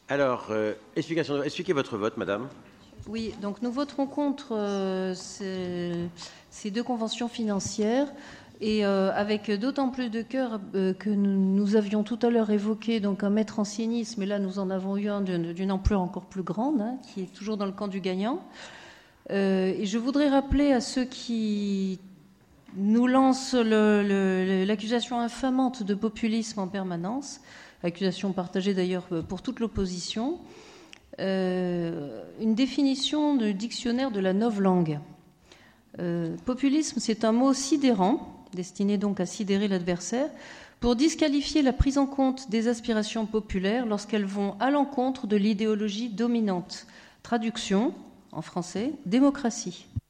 Alors, expliquez votre vote, madame. Oui, donc nous voterons contre ces deux conventions financières et avec d'autant plus de cœur que nous avions tout à l'heure évoqué donc un maître anciennisme, mais là nous en avons eu un d'une ampleur encore plus grande, hein, qui est toujours dans le camp du gagnant. Et je voudrais rappeler à ceux qui nous lancent l'accusation infamante de populisme en permanence, accusation partagée d'ailleurs pour toute l'opposition, une définition du dictionnaire de la novlangue. Populisme, c'est un mot sidérant, destiné donc à sidérer l'adversaire, pour disqualifier la prise en compte des aspirations populaires lorsqu'elles vont à l'encontre de l'idéologie dominante. Traduction, en français, démocratie.